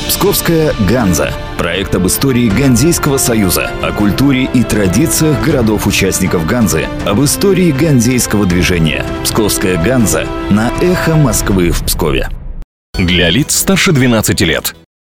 Псковская Ганза. Проект об истории Ганзейского союза, о культуре и традициях городов-участников Ганзы, об истории ганзейского движения. Псковская Ганза на Эхо Москвы в Пскове. Для лиц старше 12 лет.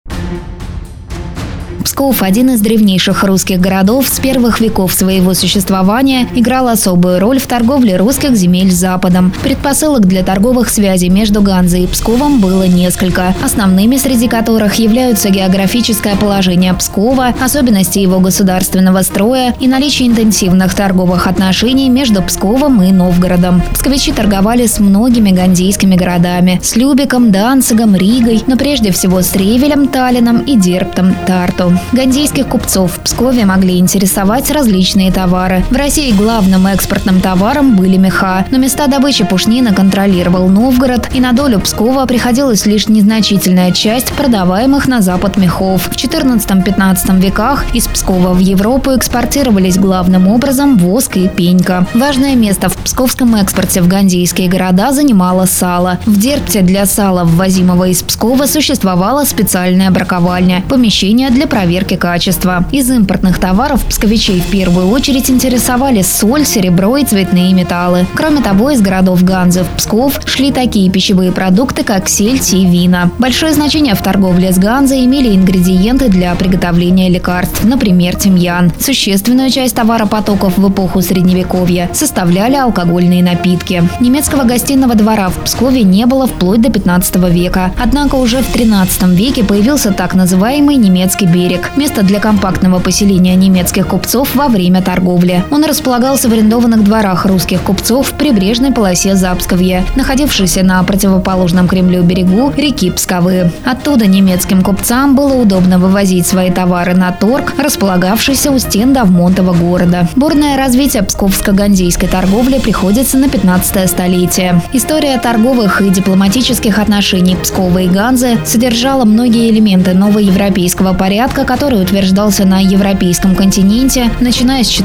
Псков, один из древнейших русских городов, с первых веков своего существования играл особую роль в торговле русских земель с Западом. Предпосылок для торговых связей между Ганзой и Псковом было несколько, основными среди которых являются географическое положение Пскова, особенности его государственного строя и наличие интенсивных торговых отношений между Псковом и Новгородом. Псковичи торговали с многими ганзейскими городами – с Любеком, Данцигом, Ригой, но прежде всего с Ревелем, Таллином и Дерптом, Тарту. Ганзейских купцов в Пскове могли интересовать различные товары. В России главным экспортным товаром были меха, но места добычи пушнина контролировал Новгород, и на долю Пскова приходилась лишь незначительная часть продаваемых на запад мехов. В XIV-XV веках из Пскова в Европу экспортировались главным образом воск и пенька. Важное место в псковском экспорте в ганзейские города занимало сало. В Дерпте для сала, ввозимого из Пскова, существовала специальная браковальня – помещение для проверки качества. Из импортных товаров псковичей в первую очередь интересовали соль, серебро и цветные металлы. Кроме того, из городов Ганзы в Псков шли такие пищевые продукты, как сельдь и вина. Большое значение в торговле с Ганзой имели ингредиенты для приготовления лекарств, например, тимьян. Существенную часть товаропотоков в эпоху Средневековья составляли алкогольные напитки. Немецкого гостиного двора в Пскове не было вплоть до 15 века. Однако уже в 13 веке появился так называемый немецкий берег – место для компактного поселения немецких купцов во время торговли. Он располагался в арендованных дворах русских купцов в прибрежной полосе Запсковья, находившейся на противоположном Кремлю берегу реки Псковы. Оттуда немецким купцам было удобно вывозить свои товары на торг, располагавшийся у стен Давмонтова города. Бурное развитие псковско-ганзейской торговли приходится на 15 столетие. История торговых и дипломатических отношений Пскова и Ганзы содержала многие элементы новоевропейского порядка, который утверждался на европейском континенте, начиная с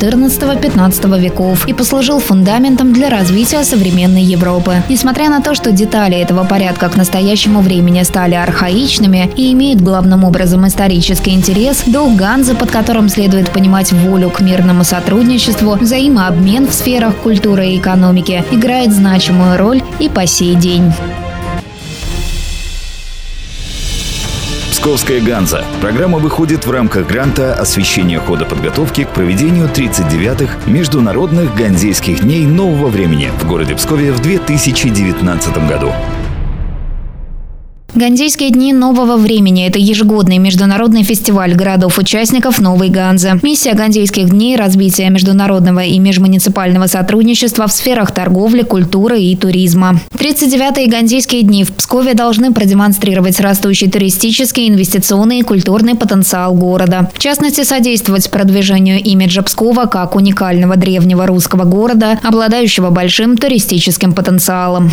XIV-XV веков, и послужил фундаментом для развития современной Европы. Несмотря на то, что детали этого порядка к настоящему времени стали архаичными и имеют главным образом исторический интерес, дух Ганзы, под которым следует понимать волю к мирному сотрудничеству, взаимообмен в сферах культуры и экономики, играет значимую роль и по сей день. Псковская Ганза. Программа выходит в рамках гранта «Освещение хода подготовки к проведению 39-х Международных ганзейских дней нового времени» в городе Пскове в 2019 году. Ганзейские дни нового времени – это ежегодный международный фестиваль городов-участников Новой Ганзы. Миссия Ганзейских дней – развитие международного и межмуниципального сотрудничества в сферах торговли, культуры и туризма. 39-е Ганзейские дни в Пскове должны продемонстрировать растущий туристический, инвестиционный и культурный потенциал города. В частности, содействовать продвижению имиджа Пскова как уникального древнего русского города, обладающего большим туристическим потенциалом.